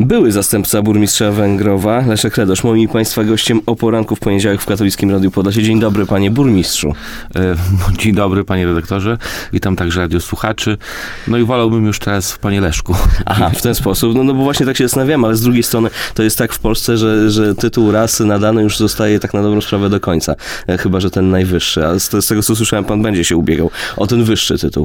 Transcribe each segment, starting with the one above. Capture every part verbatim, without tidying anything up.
Były zastępca burmistrza Węgrowa, Leszek Radosz, moim i Państwa gościem o poranku w poniedziałek w Katolickim Radiu Podlasie. Dzień dobry, panie burmistrzu. Dzień dobry, panie redaktorze. Witam także radiosłuchaczy. No i wolałbym już teraz, panie Leszku. Aha, w ten sposób. No, no bo właśnie tak się zastanawiam, ale z drugiej strony to jest tak w Polsce, że, że tytuł raz nadany już zostaje tak na dobrą sprawę do końca. Chyba że ten najwyższy. A z, z tego, co słyszałem, pan będzie się ubiegał o ten wyższy tytuł.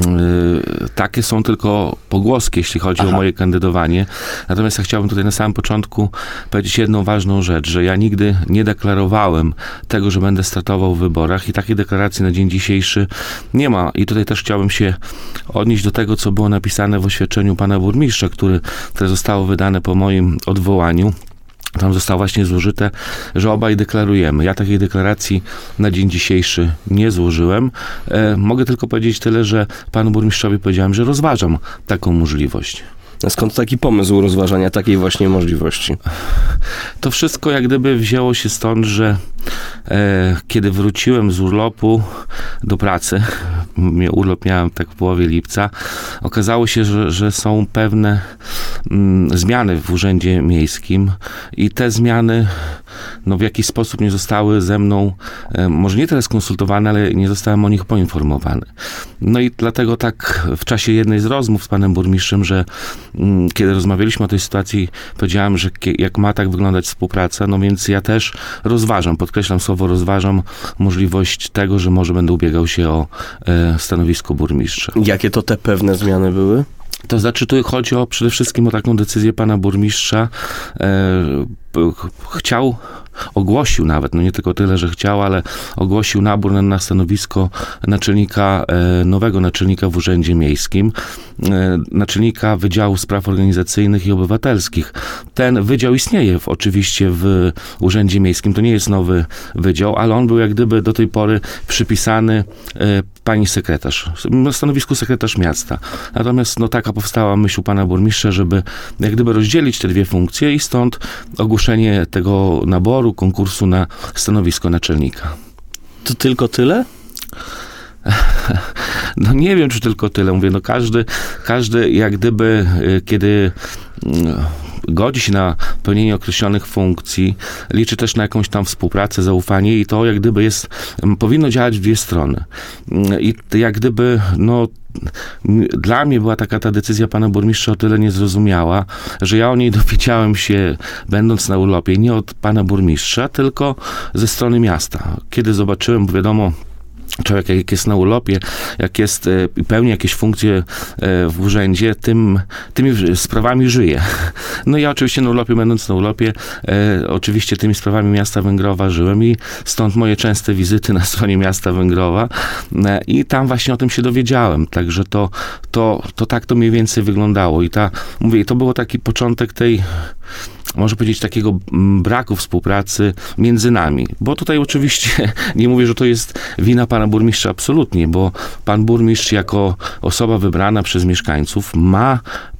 Yy, takie są tylko pogłoski, jeśli chodzi Aha. o moje kandydowanie. Natomiast ja chciałbym tutaj na samym początku powiedzieć jedną ważną rzecz, że ja nigdy nie deklarowałem tego, że będę startował w wyborach i takiej deklaracji na dzień dzisiejszy nie ma. I tutaj też chciałbym się odnieść do tego, co było napisane w oświadczeniu pana burmistrza, który, które zostało wydane po moim odwołaniu. Tam zostało właśnie złożyte, że obaj deklarujemy. Ja takiej deklaracji na dzień dzisiejszy nie złożyłem. E, mogę tylko powiedzieć tyle, że panu burmistrzowi powiedziałem, że rozważam taką możliwość. A skąd taki pomysł rozważania takiej właśnie możliwości? To wszystko jak gdyby wzięło się stąd, że e, kiedy wróciłem z urlopu do pracy, urlop miałem tak w połowie lipca, okazało się, że, że są pewne mm, zmiany w Urzędzie Miejskim i te zmiany no, w jakiś sposób nie zostały ze mną, e, może nie teraz konsultowane, ale nie zostałem o nich poinformowany. No i dlatego tak w czasie jednej z rozmów z panem burmistrzem, że mm, kiedy rozmawialiśmy o tej sytuacji, powiedziałem, że kie, jak ma tak wyglądać współpraca, no więc ja też rozważam, podkreślam słowo rozważam możliwość tego, że może będę ubiegał się o e, stanowisko burmistrza. Jakie to te pewne zmiany były? To znaczy, tu chodzi o przede wszystkim o taką decyzję pana burmistrza. E, chciał, ogłosił nawet, no nie tylko tyle, że chciał, ale ogłosił nabór na, na stanowisko naczelnika, e, nowego naczelnika w Urzędzie Miejskim, e, naczelnika Wydziału Spraw Organizacyjnych i Obywatelskich. Ten wydział istnieje w, oczywiście w Urzędzie Miejskim, to nie jest nowy wydział, ale on był jak gdyby do tej pory przypisany e, pani sekretarz, na stanowisku sekretarz miasta. Natomiast no taka powstała myśl u pana burmistrza, żeby jak gdyby rozdzielić te dwie funkcje i stąd ogłoszenie tego naboru, konkursu na stanowisko naczelnika. To tylko tyle? No nie wiem, czy tylko tyle. Mówię, no każdy, każdy jak gdyby, kiedy godzi się na pełnienie określonych funkcji, liczy też na jakąś tam współpracę, zaufanie i to jak gdyby jest, powinno działać w dwie strony. I jak gdyby, no dla mnie była taka ta decyzja pana burmistrza o tyle niezrozumiała, że ja o niej dowiedziałem się, będąc na urlopie, nie od pana burmistrza, tylko ze strony miasta. Kiedy zobaczyłem, bo wiadomo, człowiek jak jest na urlopie, jak jest i pełni jakieś funkcje w urzędzie, tym, tymi sprawami żyje. No ja oczywiście na urlopie, będąc na urlopie, e, oczywiście tymi sprawami miasta Węgrowa żyłem i stąd moje częste wizyty na stronie miasta Węgrowa e, i tam właśnie o tym się dowiedziałem. Także to, to, to tak to mniej więcej wyglądało i ta, mówię, to było taki początek tej, można powiedzieć, takiego braku współpracy między nami. Bo tutaj oczywiście nie mówię, że to jest wina pana burmistrza, absolutnie, bo pan burmistrz jako osoba wybrana przez mieszkańców ma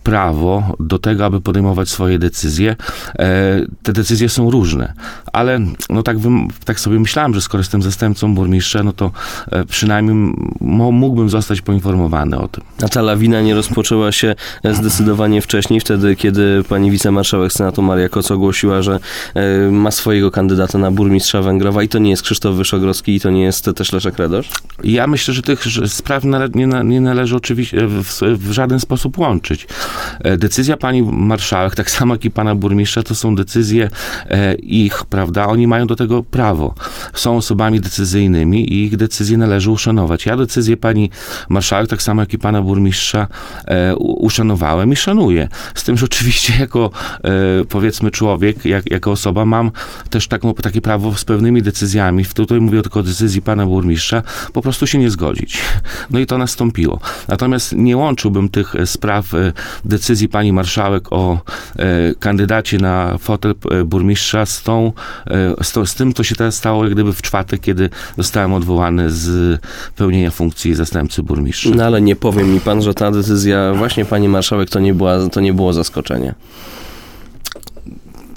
prawo do tego, aby podejmować swoje decyzje. E, te decyzje są różne, ale no tak, tak sobie myślałem, że skoro jestem zastępcą burmistrza, no to e, przynajmniej mógłbym zostać poinformowany o tym. A ta lawina nie rozpoczęła się zdecydowanie wcześniej, wtedy, kiedy pani wicemarszałek Senatu Maria Koc ogłosiła, że e, ma swojego kandydata na burmistrza Węgrowa i to nie jest Krzysztof Wyszogrodzki i to nie jest też Leszek Radosz? Ja myślę, że tych spraw nale- nie, na, nie należy oczywiście w, w żaden sposób łączyć. Decyzja pani marszałek, tak samo jak i pana burmistrza, to są decyzje e, ich, prawda? Oni mają do tego prawo. Są osobami decyzyjnymi i ich decyzje należy uszanować. Ja decyzję pani marszałek, tak samo jak i pana burmistrza, e, uszanowałem i szanuję. Z tym, że oczywiście jako e, powiedzmy człowiek, jak, jako osoba mam też taką, takie prawo z pewnymi decyzjami, tutaj mówię tylko o decyzji pana burmistrza, po prostu się nie zgodzić. No i to nastąpiło. Natomiast nie łączyłbym tych spraw e, decyzji pani marszałek o e, kandydacie na fotel e, burmistrza z, tą, e, z, to, z tym, co się teraz stało jak gdyby w czwartek, kiedy zostałem odwołany z pełnienia funkcji zastępcy burmistrza. No ale nie powie mi pan, że ta decyzja właśnie pani marszałek to nie, była, to nie było zaskoczenie.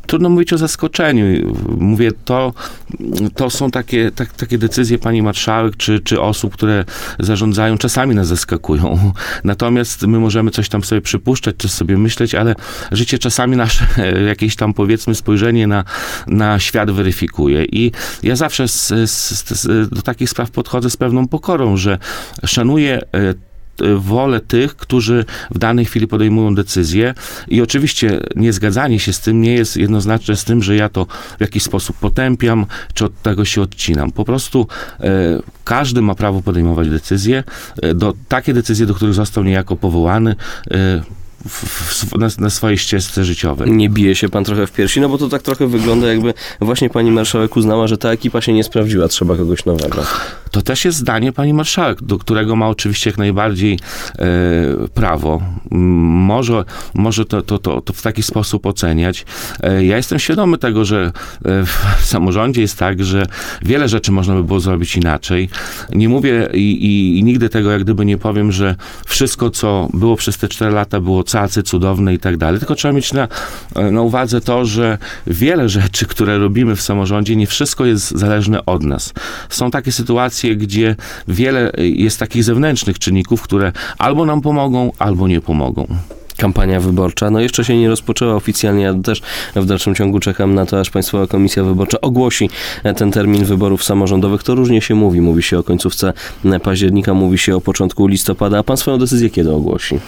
trudno mówić o zaskoczeniu. Mówię, to, to są takie, tak, takie decyzje pani marszałek, czy, czy osób, które zarządzają, czasami nas zaskakują. Natomiast my możemy coś tam sobie przypuszczać, czy sobie myśleć, ale życie czasami nasze jakieś tam, powiedzmy, spojrzenie na, na świat weryfikuje. I ja zawsze z, z, z, do takich spraw podchodzę z pewną pokorą, że szanuję wolę tych, którzy w danej chwili podejmują decyzje i oczywiście niezgadzanie się z tym nie jest jednoznaczne z tym, że ja to w jakiś sposób potępiam, czy od tego się odcinam. Po prostu e, każdy ma prawo podejmować decyzje, e, do, takie decyzje, do których został niejako powołany, e, W, w, na, na swojej ścieżce życiowej. Nie bije się pan trochę w piersi? No bo to tak trochę wygląda, jakby właśnie pani marszałek uznała, że ta ekipa się nie sprawdziła, trzeba kogoś nowego. To też jest zdanie pani marszałek, do którego ma oczywiście jak najbardziej e, prawo. Może, może to, to, to, to w taki sposób oceniać. E, ja jestem świadomy tego, że e, w samorządzie jest tak, że wiele rzeczy można by było zrobić inaczej. Nie mówię i, i, i nigdy tego jak gdyby nie powiem, że wszystko, co było przez te cztery lata, było cacy, cudowne i tak dalej. Tylko trzeba mieć na, na uwadze to, że wiele rzeczy, które robimy w samorządzie, nie wszystko jest zależne od nas. Są takie sytuacje, gdzie wiele jest takich zewnętrznych czynników, które albo nam pomogą, albo nie pomogą. Kampania wyborcza, no jeszcze się nie rozpoczęła oficjalnie, ja też w dalszym ciągu czekam na to, aż Państwowa Komisja Wyborcza ogłosi ten termin wyborów samorządowych. To różnie się mówi. Mówi się o końcówce października, mówi się o początku listopada, a Pan swoją decyzję kiedy ogłosi?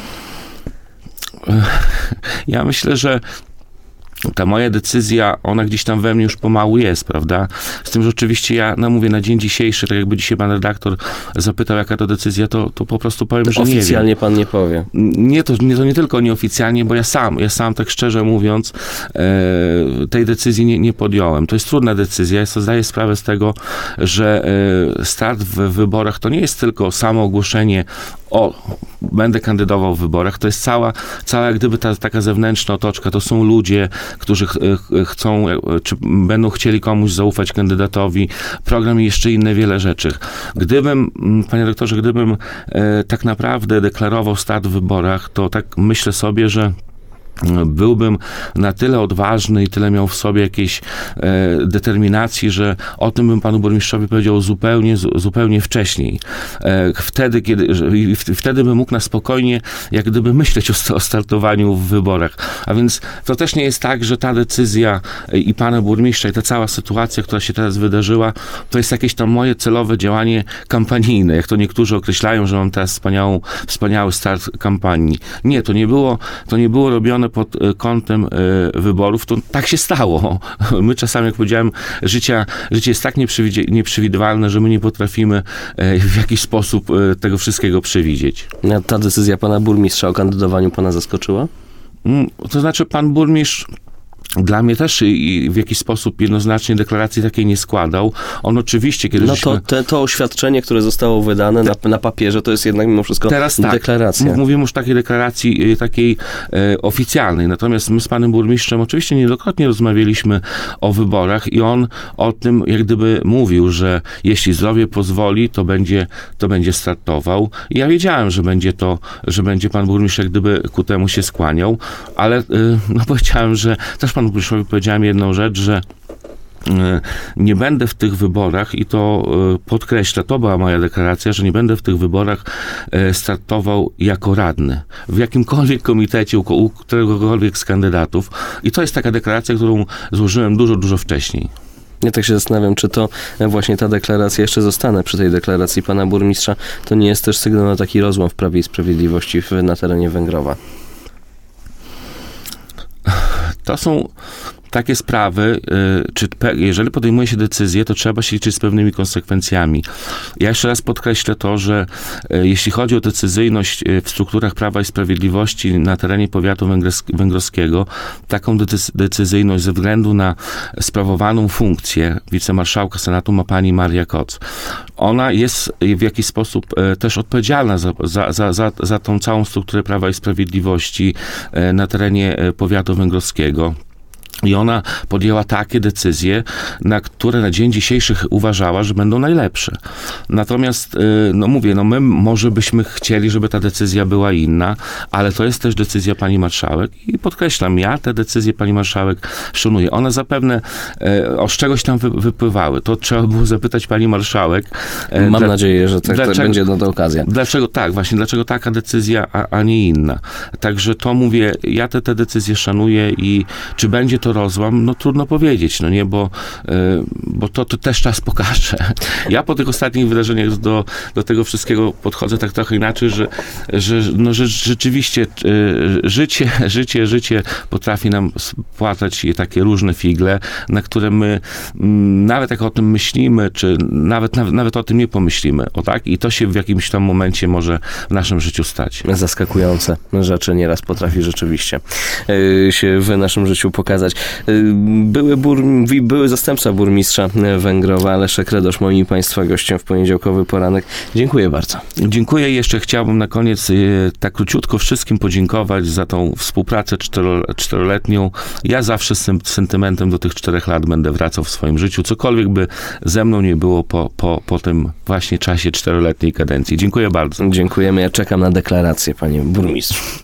Ja myślę, że ta moja decyzja, ona gdzieś tam we mnie już pomału jest, prawda? Z tym, że oczywiście ja, no mówię, na dzień dzisiejszy, tak jakby dzisiaj pan redaktor zapytał, jaka to decyzja, to, to po prostu powiem, to że nie wiem. Oficjalnie pan nie powie. Nie to, nie, to nie tylko nieoficjalnie, bo ja sam, ja sam tak szczerze mówiąc, e, tej decyzji nie, nie podjąłem. To jest trudna decyzja. Ja sobie zdaję sprawę z tego, że e, start w wyborach to nie jest tylko samo ogłoszenie o, będę kandydował w wyborach, to jest cała, cała jak gdyby ta taka zewnętrzna otoczka, to są ludzie, którzy ch chcą, czy będą chcieli komuś zaufać kandydatowi, program i jeszcze inne wiele rzeczy. Gdybym, panie doktorze, gdybym e, tak naprawdę deklarował start w wyborach, to tak myślę sobie, że byłbym na tyle odważny i tyle miał w sobie jakiejś e, determinacji, że o tym bym panu burmistrzowi powiedział zupełnie, zu, zupełnie wcześniej. E, wtedy, kiedy, że, i w, wtedy bym mógł na spokojnie, jak gdyby myśleć o, o startowaniu w wyborach. A więc to też nie jest tak, że ta decyzja i pana burmistrza i ta cała sytuacja, która się teraz wydarzyła, to jest jakieś tam moje celowe działanie kampanijne, jak to niektórzy określają, że mam teraz wspaniałą, wspaniały start kampanii. Nie, to nie było, to nie było robione pod kątem wyborów, to tak się stało. My czasami, jak powiedziałem, życia, życie jest tak nieprzewidywalne, że my nie potrafimy w jakiś sposób tego wszystkiego przewidzieć. Ta decyzja pana burmistrza o kandydowaniu pana zaskoczyła? To znaczy, pan burmistrz dla mnie też i w jakiś sposób jednoznacznie deklaracji takiej nie składał. On oczywiście, kiedy No żeśmy... to te, to oświadczenie, które zostało wydane na, na papierze, to jest jednak mimo wszystko Teraz tak, deklaracja. Mówimy już takiej deklaracji takiej e, oficjalnej. Natomiast my z panem burmistrzem oczywiście niejednokrotnie rozmawialiśmy o wyborach i on o tym jak gdyby mówił, że jeśli zdrowie pozwoli, to będzie, to będzie startował. I ja wiedziałem, że będzie to, że będzie pan burmistrz jak gdyby ku temu się skłaniał, ale e, no powiedziałem, że też panu burmistrzowi powiedziałem jedną rzecz, że nie będę w tych wyborach i to podkreślę, to była moja deklaracja, że nie będę w tych wyborach startował jako radny. W jakimkolwiek komitecie, u któregokolwiek z kandydatów. I to jest taka deklaracja, którą złożyłem dużo, dużo wcześniej. Ja tak się zastanawiam, czy to właśnie ta deklaracja, jeszcze zostanę przy tej deklaracji pana burmistrza, to nie jest też sygnał na taki rozłam w Prawie i Sprawiedliwości w, na terenie Węgrowa. To są takie sprawy, czy jeżeli podejmuje się decyzję, to trzeba się liczyć z pewnymi konsekwencjami. Ja jeszcze raz podkreślę to, że jeśli chodzi o decyzyjność w strukturach Prawa i Sprawiedliwości na terenie powiatu węgrowskiego, taką decyzyjność ze względu na sprawowaną funkcję wicemarszałka Senatu ma pani Maria Koc. Ona jest w jakiś sposób też odpowiedzialna za, za, za, za, za tą całą strukturę Prawa i Sprawiedliwości na terenie powiatu węgrowskiego. I ona podjęła takie decyzje, na które na dzień dzisiejszy uważała, że będą najlepsze. Natomiast, no mówię, no my może byśmy chcieli, żeby ta decyzja była inna, ale to jest też decyzja pani marszałek i podkreślam, ja te decyzje pani marszałek szanuję. One zapewne o z czegoś tam wy, wypływały. To trzeba było zapytać pani marszałek. Mam Dla, nadzieję, że tak, dlaczego, tak będzie na to okazja. Dlaczego tak, właśnie, dlaczego taka decyzja, a, a nie inna. Także to mówię, ja te, te decyzje szanuję i czy będzie to rozłam, no trudno powiedzieć, no nie, bo, y, bo to, to też czas pokaże. Ja po tych ostatnich wydarzeniach do, do tego wszystkiego podchodzę tak trochę inaczej, że, że, no, że rzeczywiście y, życie, życie, życie potrafi nam spłatać takie różne figle, na które my m, nawet jak o tym myślimy, czy nawet, nawet, nawet o tym nie pomyślimy, o tak? I to się w jakimś tam momencie może w naszym życiu stać. Zaskakujące rzeczy nieraz potrafi rzeczywiście y, się w naszym życiu pokazać. Były, bur, były zastępca burmistrza Węgrowa, Leszek Radosz, moim i państwa gościem w poniedziałkowy poranek. Dziękuję bardzo. Dziękuję i jeszcze chciałbym na koniec tak króciutko wszystkim podziękować za tą współpracę cztero, czteroletnią. Ja zawsze z tym sentymentem do tych czterech lat będę wracał w swoim życiu. Cokolwiek by ze mną nie było po, po, po tym właśnie czasie czteroletniej kadencji. Dziękuję bardzo. Dziękujemy. Ja czekam na deklarację, panie burmistrzu.